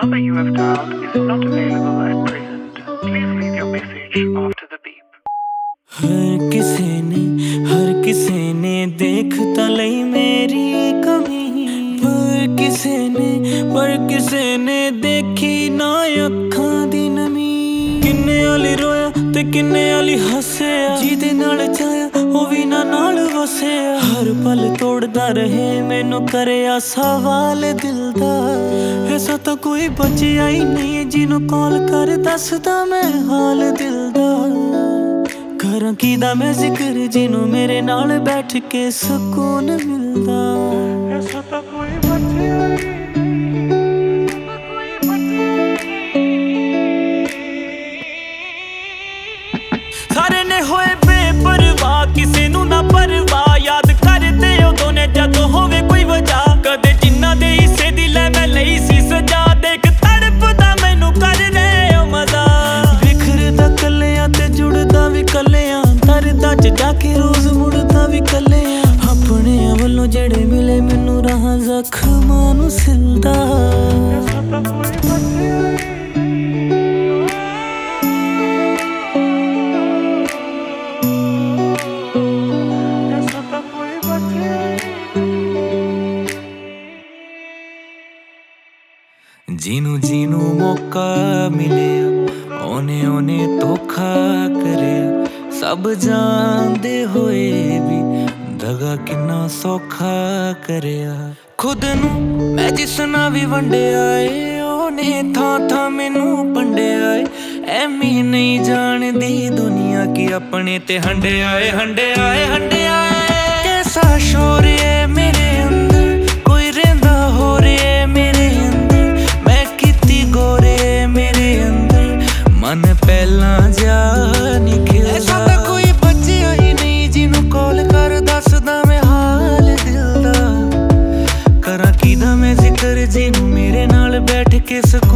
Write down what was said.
number you have dialed is not available at present. Please leave your message after the beep. हर किसे ने देख ता लई मेरी कमी, पर किसे ने देखी ना अखां दी नमी। किन्ने आली रोया ते किन्ने आली हस्या, जिहदे नाल चाया ओ भी ना नाल वसिया। हर पल तोड़दा रहे मैनू करिया सवाल दिल दा, ऐसा तो कोई बचिया ही नहीं जिन्नू कॉल कर दसदा मैं हाल दिल दा। करा कीदा मैं जिक्र जिन्नू मेरे नाल बैठ के सुकून मिलदा, ऐसा तो कोई बचिया ही सारे ने होए बेपरवाह, किसे नू ना परवाह। याद करदे उदों ने जदों होवे कोई वजह, कदे जिन्ना दे हिस्से दी लै मैं लई सी सजा। देख तड़पदा मैनू कर रहे ओ मजा, बिखरदा कल्लेआं ते जुड़दा भी कल्लेआं। दर्दां च जाके रोज मुड़दा भी कल्लेआं, अपने वल्लों जेड़े मिले मैनू राह जख्मां नू सिलदा। जीनू मौका मिलिया ओने धोखा करिया। सब जानदे होए भी दगा किन्ना सौखा करिया। खुद नू मैं जिस ना भी वंडिया ए, ओने थां मैनू पंडिया ए। ऐमी नहीं जानदी दुनिया की अपने ते हंडिया ए। कैसा शोर है मेरे अंदर, कोई रहिंदा हो रे मेरे अंदर। मैं किती गोरे मेरे अंदर, मन पहला जा निखिलदा। ऐसा तो कोई बचिया ही नहीं जिन्नू कॉल कर दसदा मैं हाल दिल दा। करा कीदा मैं जिक्र जिन्नू मेरे नाल बैठ के सुकून